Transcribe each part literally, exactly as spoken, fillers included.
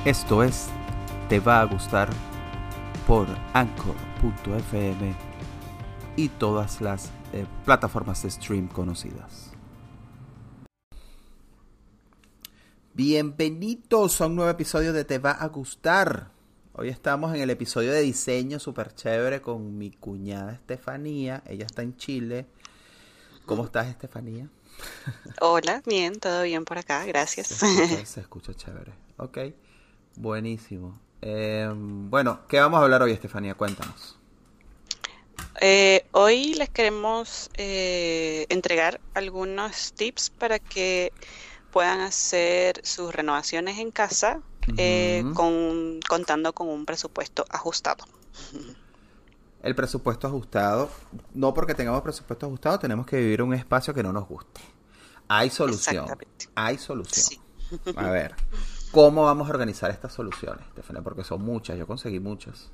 Esto es Te va a gustar por Anchor punto f m y todas las eh, plataformas de stream conocidas. Bienvenidos a un nuevo episodio de Te va a gustar. Hoy estamos en el episodio de diseño súper chévere con mi cuñada Estefanía. Ella está en Chile. ¿Cómo estás, Estefanía? Hola, bien, todo bien por acá, Se gracias. escucha, se escucha chévere. Ok, buenísimo. Eh, bueno, ¿qué vamos a hablar hoy, Estefanía? Cuéntanos. Eh, hoy les queremos eh, entregar algunos tips para que puedan hacer sus renovaciones en casa eh, Ujú. con, contando con un presupuesto ajustado. El presupuesto ajustado. No porque tengamos presupuesto ajustado, tenemos que vivir un espacio que no nos guste. Hay solución. Exactamente. Hay solución. Sí. A ver, ¿cómo vamos a organizar estas soluciones, Estefanía? Porque son muchas, yo conseguí muchas.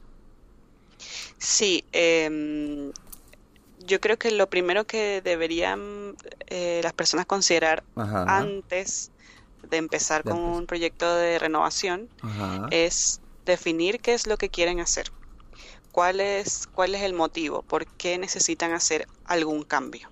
Sí, em, yo creo que lo primero que deberían eh, las personas considerar Ajá, antes de empezar de con empezar. un proyecto de renovación Ajá, es definir qué es lo que quieren hacer, cuál es, cuál es el motivo, por qué necesitan hacer algún cambio.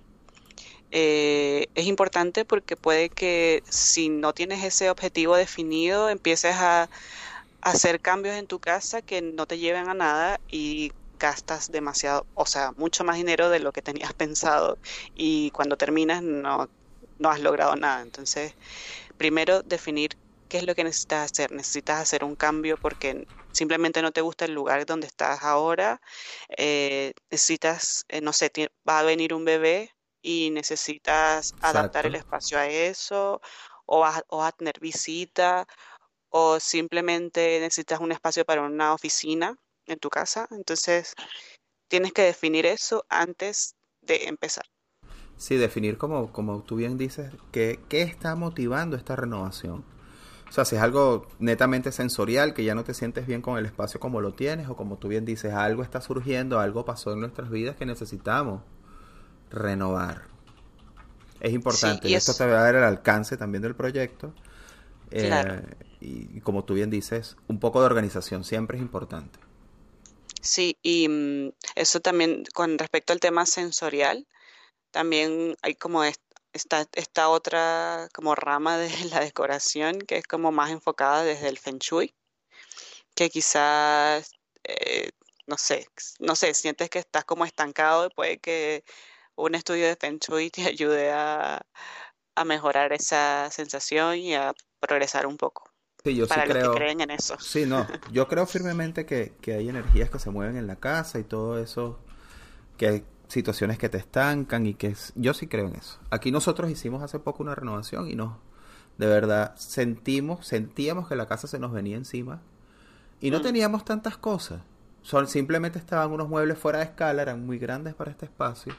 Eh, es importante porque puede que si no tienes ese objetivo definido, empieces a, a hacer cambios en tu casa que no te lleven a nada y gastas demasiado, o sea, mucho más dinero de lo que tenías pensado y cuando terminas no, no has logrado nada. Entonces, primero, definir qué es lo que necesitas hacer. Necesitas hacer un cambio porque simplemente no te gusta el lugar donde estás ahora. Eh, necesitas, eh, no sé, ti- va a venir un bebé y necesitas adaptar el exacto. espacio a eso, o vas, a- o vas a tener visita, o simplemente necesitas un espacio para una oficina en tu casa. Entonces, tienes que definir eso antes de empezar. Sí, definir como, como tú bien dices, qué, qué está motivando esta renovación. O sea, si es algo netamente sensorial, que ya no te sientes bien con el espacio como lo tienes, o como tú bien dices, algo está surgiendo, algo pasó en nuestras vidas que necesitamos renovar. Es Sí, importante, y y esto te es va a dar el alcance también del proyecto. claro. eh, y, y como tú bien dices, un poco de organización siempre es importante. Sí, y mm, eso también con respecto al tema sensorial, también hay como est- esta, esta otra como rama de la decoración que es como más enfocada desde el Feng Shui, que quizás, eh, no sé, no sé, sientes que estás como estancado y puede que un estudio de Feng Shui te ayude a, a mejorar esa sensación y a progresar un poco, Sí, yo sí para los que creo, creen en eso. sí, no, yo creo firmemente que, que hay energías que se mueven en la casa y todo eso, que hay situaciones que te estancan y que es- yo sí creo en eso. Aquí nosotros hicimos hace poco una renovación y nos, de verdad, sentimos, sentíamos que la casa se nos venía encima y no Mm, teníamos tantas cosas. Son, simplemente estaban unos muebles fuera de escala, eran muy grandes para este espacio.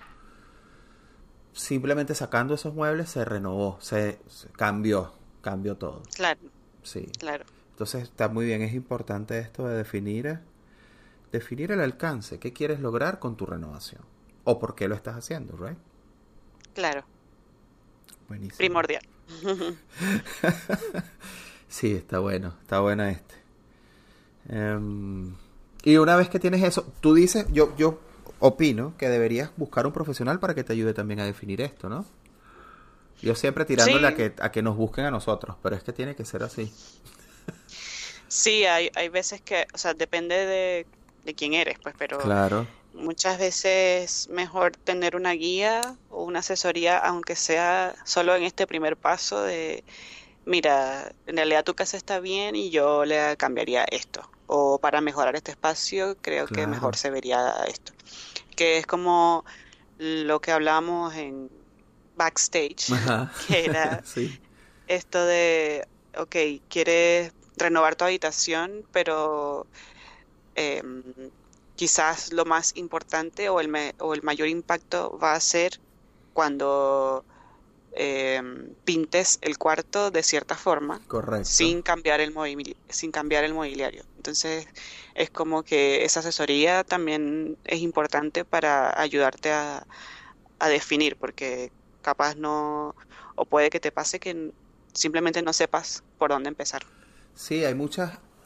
Simplemente sacando esos muebles se renovó, se, se cambió, cambió todo. claro, Sí. claro, Entonces está muy bien, es importante esto de definir, definir el alcance, qué quieres lograr con tu renovación o por qué lo estás haciendo, ¿right? claro, Buenísimo. primordial. Sí, está bueno, está buena este. Em, y una vez que tienes eso, tú dices, yo, yo opino que deberías buscar un profesional para que te ayude también a definir esto, ¿no? Yo siempre tirándole a Sí, que, a que nos busquen a nosotros, pero es que tiene que ser así. sí, hay, hay veces que, o sea, depende de, de quién eres, pues, pero Claro, muchas veces mejor tener una guía o una asesoría, aunque sea solo en este primer paso de, mira, en realidad tu casa está bien y yo le cambiaría esto. O para mejorar este espacio, creo que mejor claro. se vería esto. Que es como lo que hablamos en backstage, Ajá, que era sí, esto de, ok, quieres renovar tu habitación, pero em, quizás lo más importante o el, me- o el mayor impacto va a ser cuando em, pintes el cuarto de cierta forma correcto. sin cambiar el movimili- sin cambiar el mobiliario. Entonces, es como que esa asesoría también es importante para ayudarte a, a definir, porque capaz no, o puede que te pase que n- simplemente no sepas por dónde empezar. Sí, hay muchas.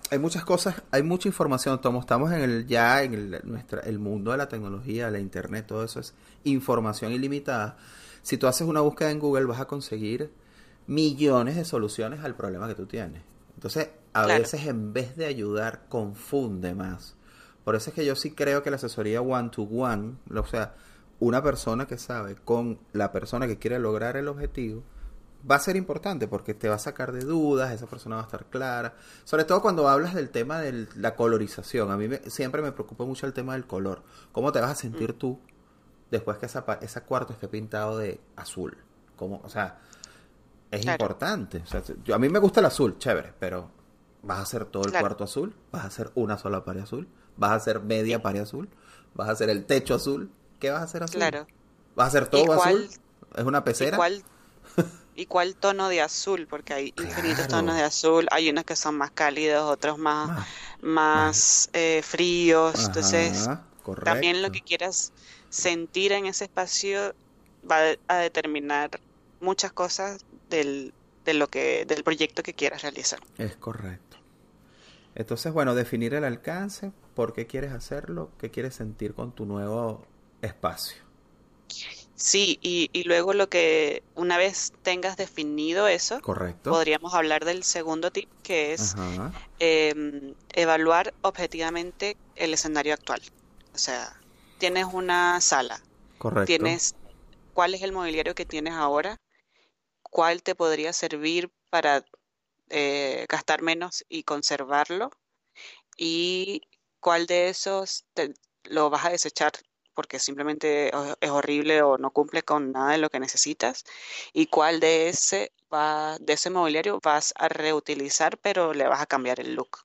hay muchas cosas, hay mucha información, Tomo, estamos en el ya en el, nuestra, el mundo de la tecnología, la internet, todo eso es información ilimitada. Si tú haces una búsqueda en Google vas a conseguir millones de soluciones al problema que tú tienes. Entonces, a Claro. veces en vez de ayudar, confunde más. Por eso es que yo sí creo que la asesoría one to one, o sea, una persona que sabe con la persona que quiere lograr el objetivo, va a ser importante porque te va a sacar de dudas, esa persona va a estar clara. Sobre todo cuando hablas del tema de la colorización. A mí me- siempre me preocupa mucho el tema del color. ¿Cómo te vas a Mm, sentir tú después que esa, pa- ese cuarto esté pintado de azul? ¿Cómo? O sea, es claro, importante. O sea, yo, a mí me gusta el azul, chévere, pero ¿vas a hacer todo el claro. cuarto azul? ¿Vas a hacer una sola pared azul? ¿Vas a hacer media Y, pared azul? ¿Vas a hacer el techo azul? ¿Qué vas a hacer azul? claro. ¿Vas a hacer ¿Y todo azul? cuál, ¿Es una y pecera? cuál, y cuál tono de azul? Porque hay infinitos tonos de Claro. azul. Hay unos que son más cálidos, otros más, Más, más. más eh, fríos. Entonces, Ajá, también lo correcto. que quieras sentir en ese espacio va a determinar muchas cosas del, de lo que, del proyecto que quieras realizar. Es correcto. Entonces, bueno, definir el alcance, por qué quieres hacerlo, qué quieres sentir con tu nuevo espacio. Sí, y, y luego lo que una vez tengas definido eso, ¿Correcto? podríamos hablar del segundo tip, que es Ajá, em, evaluar objetivamente el escenario actual. O sea, tienes una sala, correcto. tienes cuál es el mobiliario que tienes ahora, cuál te podría servir para eh, gastar menos y conservarlo, y cuál de esos te- lo vas a desechar porque simplemente o- es horrible o no cumple con nada de lo que necesitas, y cuál de ese va, de ese mobiliario vas a reutilizar, pero le vas a cambiar el look.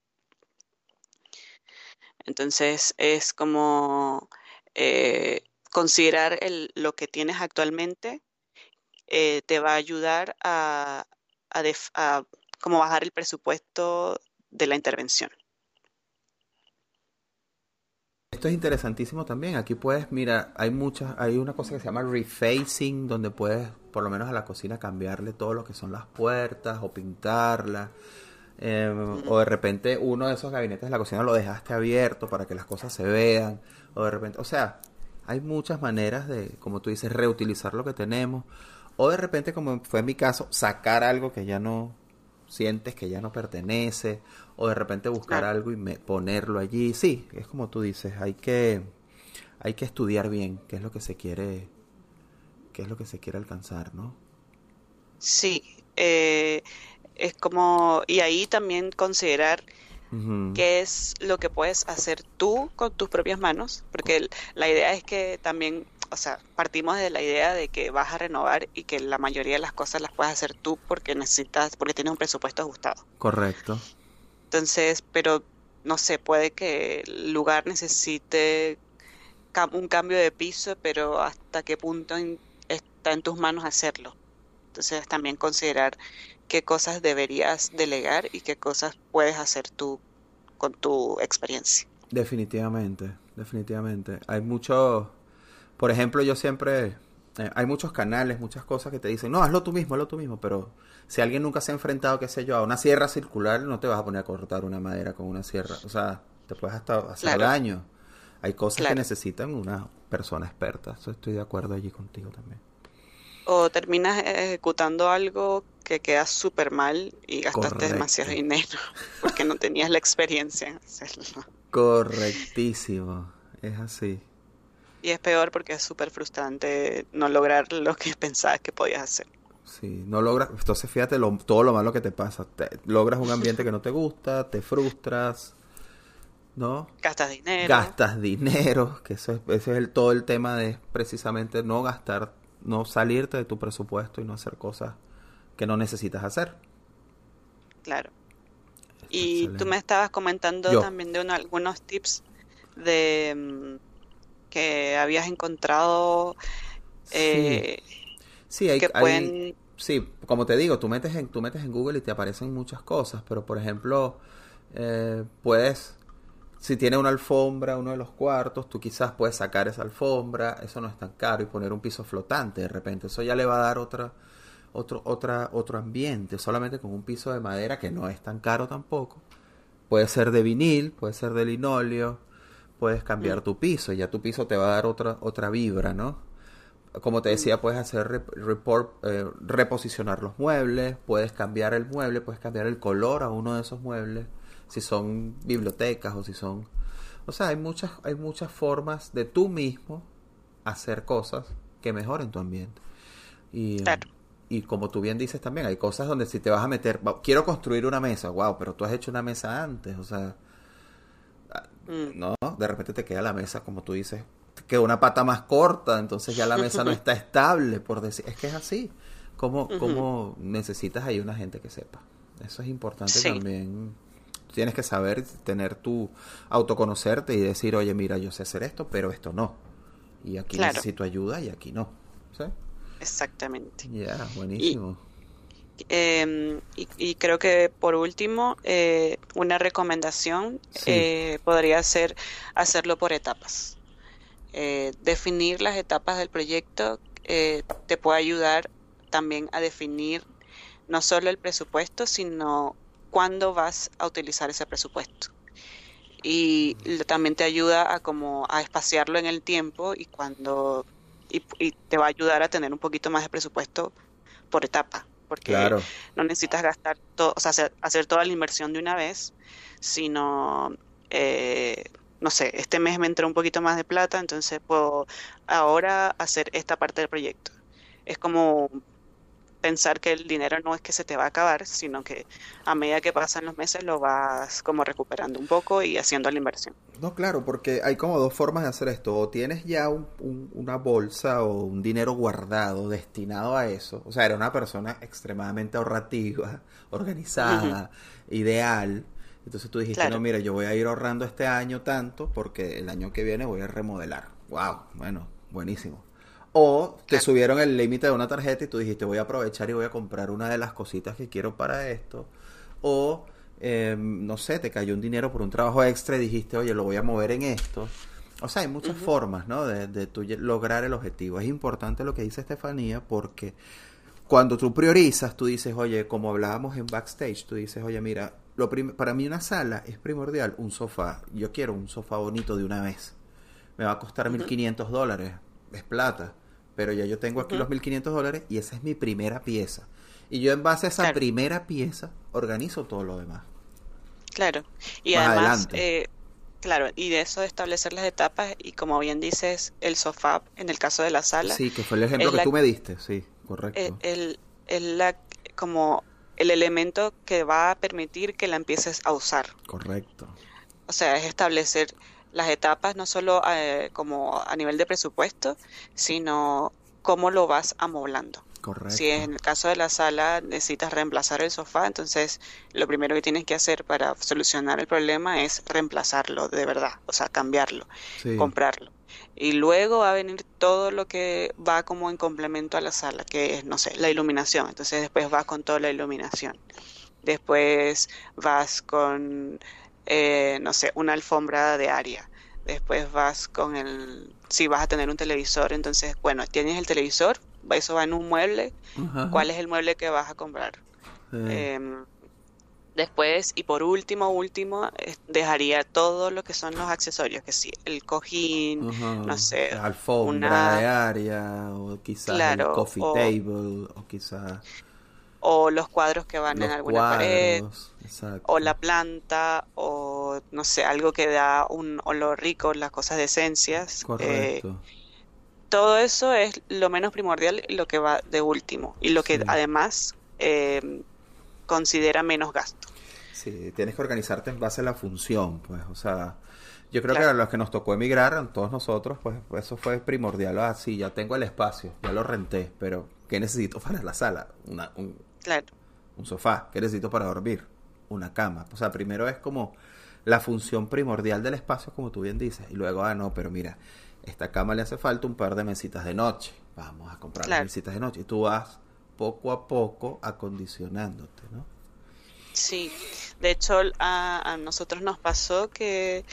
Entonces es como eh, considerar el- lo que tienes actualmente eh, te va a ayudar a, a, def- a como bajar el presupuesto de la intervención. Esto es interesantísimo también. Aquí puedes, mira, hay muchas, hay una cosa que se llama refacing, donde puedes, por lo menos a la cocina, cambiarle todo lo que son las puertas o pintarlas. Eh, Mm, o de repente uno de esos gabinetes de la cocina lo dejaste abierto para que las cosas se vean. O de repente, o sea, hay muchas maneras de, como tú dices, reutilizar lo que tenemos. O de repente, como fue en mi caso, sacar algo que ya no sientes que ya no pertenece. O de repente buscar claro. algo y me- ponerlo allí. Sí, es como tú dices, hay que, hay que estudiar bien qué es lo que se quiere, qué es lo que se quiere alcanzar, ¿no? Sí, eh, es como, y ahí también considerar Ujú, qué es lo que puedes hacer tú con tus propias manos, porque el- la idea es que también, o sea, partimos de la idea de que vas a renovar y que la mayoría de las cosas las puedes hacer tú porque necesitas, porque tienes un presupuesto ajustado. correcto. Entonces, pero no sé, puede que el lugar necesite cam- un cambio de piso, pero hasta qué punto en- está en tus manos hacerlo. Entonces, también considerar qué cosas deberías delegar y qué cosas puedes hacer tú con tu experiencia. Definitivamente, definitivamente. Hay muchos, por ejemplo, yo siempre, eh, hay muchos canales, muchas cosas que te dicen, no, hazlo tú mismo, hazlo tú mismo, pero si alguien nunca se ha enfrentado, qué sé yo, a una sierra circular, no te vas a poner a cortar una madera con una sierra, o sea, te puedes hasta hacer Claro, daño. Hay cosas que claro. necesitan una persona experta, eso estoy de acuerdo allí contigo también. O terminas ejecutando algo que queda súper mal y gastaste demasiado Correcto, dinero porque no tenías la experiencia en hacerlo. correctísimo, es así. Y es peor porque es súper frustrante no lograr lo que pensabas que podías hacer. Sí, no logras, entonces fíjate lo- todo lo malo que te pasa. Te- logras un ambiente que no te gusta, te frustras, ¿no? Gastas dinero, Gastas dinero, que eso es, ese es el, todo el tema de precisamente no gastar, no salirte de tu presupuesto y no hacer cosas que no necesitas hacer. claro. Está Y tú me excelente. estabas comentando Yo, también de uno- algunos tips de mm, que habías encontrado sí, eh, sí, hay, que hay, pueden, sí, como te digo, tú metes en, tú metes en Google y te aparecen muchas cosas, pero por ejemplo, eh, puedes si tiene una alfombra, uno de los cuartos, tú quizás puedes sacar esa alfombra, eso no es tan caro, y poner un piso flotante de repente. Eso ya le va a dar otra, otro, otra, otro ambiente, solamente con un piso de madera que no es tan caro tampoco. Puede ser de vinil, puede ser de linóleo, puedes mm, cambiar tu piso, ya tu piso te va a dar otra, otra vibra, ¿no? Como te mm, decía, puedes hacer rep- report, eh, reposicionar los muebles, puedes cambiar el mueble, puedes cambiar el color a uno de esos muebles, si son bibliotecas o si son... O sea, hay muchas, hay muchas formas de tú mismo hacer cosas que mejoren tu ambiente. Y, claro. y como tú bien dices también, hay cosas donde si te vas a meter, "Va- quiero construir una mesa, wow, pero tú has hecho una mesa antes, o sea, Mm. no, de repente te queda la mesa, como tú dices, te queda una pata más corta, entonces ya la mesa no está estable, por decir, es que es así, como, Ujú. como necesitas ahí una gente que sepa. Eso es importante Sí, también. Tienes que saber, tener tu autoconocerte y decir, oye, mira, yo sé hacer esto, pero esto no. Y aquí claro, necesito ayuda y aquí no. ¿Sí? exactamente. Ya, Y, buenísimo. em, y, y creo que por último, eh, una recomendación Sí, eh, podría ser hacerlo por etapas. Eh, definir las etapas del proyecto eh, te puede ayudar también a definir no solo el presupuesto, sino cuándo vas a utilizar ese presupuesto. Y lo- también te ayuda a como a espaciarlo en el tiempo y cuando y, y te va a ayudar a tener un poquito más de presupuesto por etapa, porque claro. no necesitas gastar todo, o sea, hacer, hacer toda la inversión de una vez, sino, eh, no sé, este mes me entró un poquito más de plata, entonces puedo ahora hacer esta parte del proyecto. Es como pensar que el dinero no es que se te va a acabar, sino que a medida que pasan los meses lo vas como recuperando un poco y haciendo la inversión. No, claro, porque hay como dos formas de hacer esto. O tienes ya un- un- una bolsa o un dinero guardado destinado a eso. O sea, era una persona extremadamente ahorrativa, Ujú. organizada, ideal. Entonces tú dijiste, no, Claro, mira, yo voy a ir ahorrando este año tanto porque el año que viene voy a remodelar. Wow, bueno, buenísimo. O te claro. subieron el límite de una tarjeta y tú dijiste, voy a aprovechar y voy a comprar una de las cositas que quiero para esto. O, eh, no sé, te cayó un dinero por un trabajo extra y dijiste, oye, lo voy a mover en esto. O sea, hay muchas Ujú. formas, ¿no? De, de tú lle- lograr el objetivo. Es importante lo que dice Estefanía porque cuando tú priorizas, tú dices, oye, como hablábamos en backstage, tú dices, oye, mira, lo prim- para mí una sala es primordial, un sofá. Yo quiero un sofá bonito de una vez. Me va a costar mil Ujú. quinientos dólares, es plata. Pero ya yo tengo aquí Ujú. los mil quinientos dólares y esa es mi primera pieza. Y yo en base a esa Claro. primera pieza organizo todo lo demás. Claro, y Más además, adelante. eh, claro, y de eso de establecer las etapas, y como bien dices, el sofá, en el caso de la sala, Sí, que fue el ejemplo es que la, tú me diste. Sí, eh, correcto. el, es la, como el elemento que va a permitir que la empieces a usar. Correcto. O sea, es establecer las etapas no solo eh, como a nivel de presupuesto, sino cómo lo vas amoblando. Si Correcto. en el caso de la sala necesitas reemplazar el sofá, entonces lo primero que tienes que hacer para solucionar el problema es reemplazarlo de verdad, o sea, cambiarlo, Sí. comprarlo. Y luego va a venir todo lo que va como en complemento a la sala, que es, no sé, la iluminación. Entonces después vas con toda la iluminación. Después vas con, eh, no sé, una alfombra de área. Después vas con el, si vas a tener un televisor, entonces, bueno, tienes el televisor, eso va en un mueble. Ajá. ¿Cuál es el mueble que vas a comprar? Eh, Em, Después, y por último, último, eh, dejaría todo lo que son los accesorios, que sí, el cojín, no ajá. sé, La alfombra de una, área, o quizás el claro, coffee o, table, o quizás o los cuadros que van en los alguna pared, cuadros. o Exacto. la planta, o no sé, algo que da un olor rico, las cosas de esencias. Eh, Correcto. todo eso es lo menos primordial y lo que va de último, y lo que Sí. además em, considera menos gasto. Sí, tienes que organizarte en base a la función, pues, o sea, yo creo que a Claro, los que nos tocó emigrar, a todos nosotros, pues eso fue primordial. Ah, sí, ya tengo el espacio, ya lo renté, pero ¿qué necesito para la sala? Una, un, claro, un sofá. ¿Qué necesito para dormir? Una cama. O sea, primero es como la función primordial del espacio, como tú bien dices, y luego, ah, no, pero mira, esta cama le hace falta un par de mesitas de noche. Vamos a comprar las claro. mesitas de noche. Y tú vas poco a poco acondicionándote, ¿no? Sí, de hecho a, a nosotros nos pasó que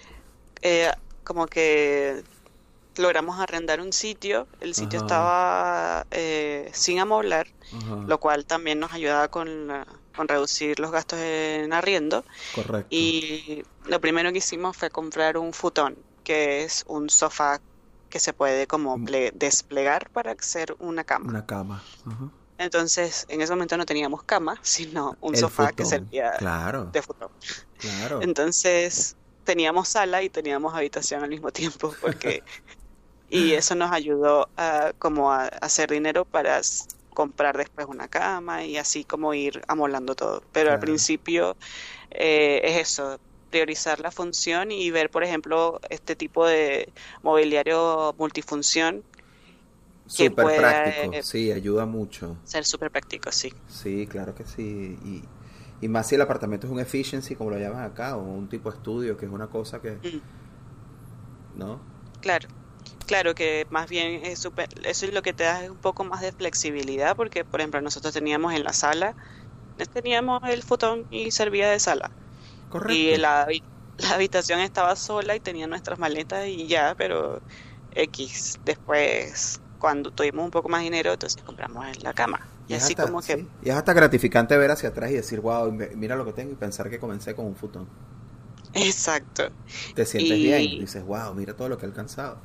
eh, como que logramos arrendar un sitio, el sitio Ajá, estaba eh, sin amoblar, ajá. lo cual también nos ayudaba con la, con reducir los gastos en arriendo. Correcto. Y lo primero que hicimos fue comprar un futón, que es un sofá que se puede como ple- desplegar para hacer una cama. Una cama. Ajá. Entonces, en ese momento no teníamos cama, sino un El sofá que futón. servía Claro, de futón. claro. Entonces, teníamos sala y teníamos habitación al mismo tiempo, porque y eso nos ayudó a como a, a hacer dinero para s- comprar después una cama y así como ir amolando todo. Pero al Claro. principio eh, es eso, priorizar la función y ver, por ejemplo, este tipo de mobiliario multifunción que Súper puede práctico, eh, sí, ayuda mucho. ser súper práctico, sí. Sí, claro que sí. Y, y más si el apartamento es un efficiency, como lo llaman acá, o un tipo de estudio, que es una cosa que, Mm, ¿no? claro. Claro que más bien es súper, eso es lo que te da es un poco más de flexibilidad, porque por ejemplo nosotros teníamos en la sala, eh, teníamos el futón y servía de sala. Y Correcto. la, habi- la habitación estaba sola y tenía nuestras maletas y ya, pero X. Después, cuando tuvimos un poco más dinero, entonces compramos la cama. Y Y es así hasta, como que, sí, y es hasta gratificante ver hacia atrás y decir, wow, mira lo que tengo y pensar que comencé con un futón. exacto. Te sientes bien, Y dices, wow, mira todo lo que he alcanzado.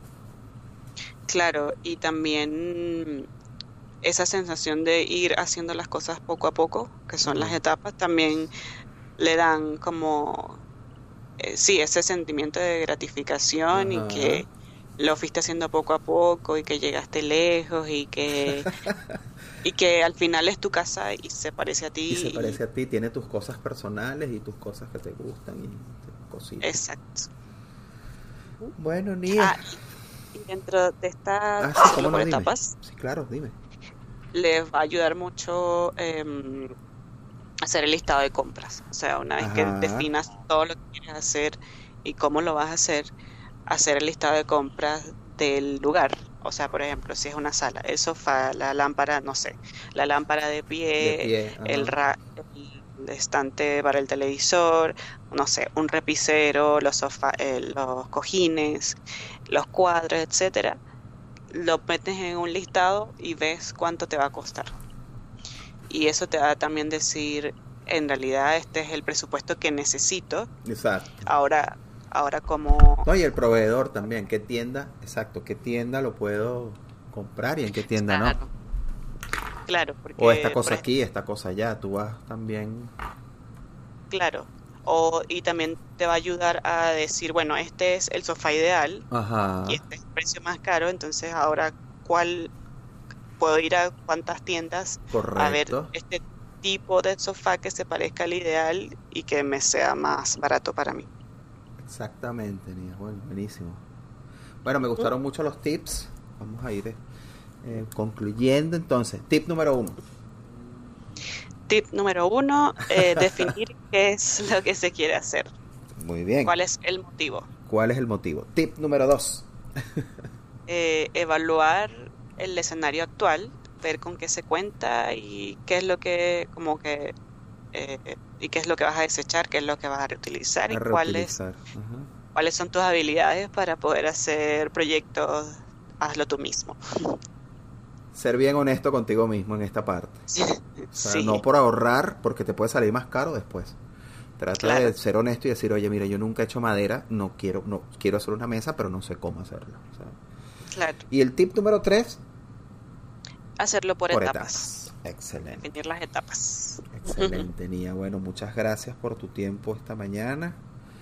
claro, y también esa sensación de ir haciendo las cosas poco a poco, que son las Ajá, etapas, también le dan como, eh, sí, ese sentimiento de gratificación y ajá. que lo fuiste haciendo poco a poco y que llegaste lejos y que, y que al final es tu casa y se parece a Y se ti y parece a ti, tiene tus cosas personales y tus cosas que te gustan y tus cositas. exacto. Bueno, Nia. Ah, y, y dentro de esta Ah, sí, cómo hacerlo por no, dime. etapas, Sí, claro, dime. les va a ayudar mucho em, hacer el listado de compras. O sea, una vez que Ajá, definas todo lo que quieres hacer y cómo lo vas a hacer, hacer el listado de compras del lugar. O sea, por ejemplo, si es una sala, el sofá, la lámpara, no sé, la lámpara de de pie, pie, el, ajá. ra- el estante para el televisor, no sé, un repisero, los sofá, eh, los cojines, los cuadros, etcétera. Lo metes en un listado y ves cuánto te va a costar. Y eso te va a también decir, en realidad este es el presupuesto que necesito. Exacto. Ahora, ahora como, No, y el proveedor también, qué tienda, exacto, qué tienda lo puedo comprar y en qué tienda no. claro, claro, O esta porque, por cosa ejemplo, aquí, esta cosa allá, tú vas también. claro, o, y también te va a ayudar a decir, bueno, este es el sofá ideal y Ajá, este es el precio más caro, entonces ahora, ¿cuál puedo ir a cuántas tiendas a ver correcto. este tipo de sofá que se parezca al ideal y que me sea más barato para mí? Exactamente, Nia. Bueno, buenísimo. Bueno, me ¿Mm? gustaron mucho los tips. Vamos a ir eh, concluyendo entonces. Tip número uno. Tip número uno, eh, definir qué es lo que se quiere hacer, Muy bien. cuál es el motivo. ¿Cuál es el motivo? Tip número dos. Eh, evaluar el escenario actual, ver con qué se cuenta y qué es lo que, como que, eh, y qué es lo que vas a desechar, qué es lo que vas a reutilizar y A cuáles, reutilizar. Ajá. cuáles son tus habilidades para poder hacer proyectos, hazlo tú mismo. Ser bien honesto contigo mismo en esta parte. O sea, no Sí, por ahorrar, porque te puede salir más caro después. Trata de claro, ser honesto y decir, oye, mira, yo nunca he hecho madera, no quiero, no quiero hacer una mesa, pero no sé cómo hacerla. O sea, claro. y el tip número tres, Hacerlo por por etapas, etapas. Excelente. definir las etapas. Excelente, Nia. Bueno, muchas gracias por tu tiempo esta mañana.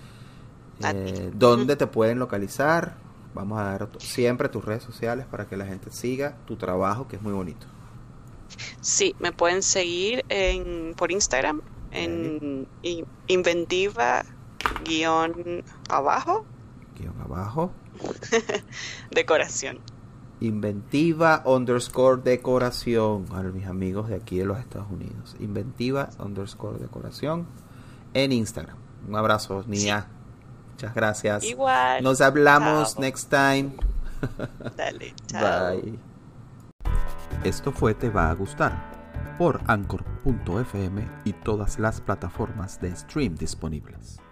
A ti. Eh, ¿Dónde te pueden localizar? Vamos a dar tu- siempre tus redes sociales para que la gente siga tu trabajo, que es muy bonito. Sí, me pueden seguir en, por Instagram Ok. en in- inventiva guión abajo Guión abajo. decoración. Inventiva underscore decoración. A mis amigos de aquí de los Estados Unidos. Inventiva underscore decoración en Instagram. Un abrazo, Sí, Nia. Muchas gracias. igual. Nos hablamos Chao. next time. Dale, chao. Bye. Esto fue Te va a gustar por anchor punto f m y todas las plataformas de stream disponibles.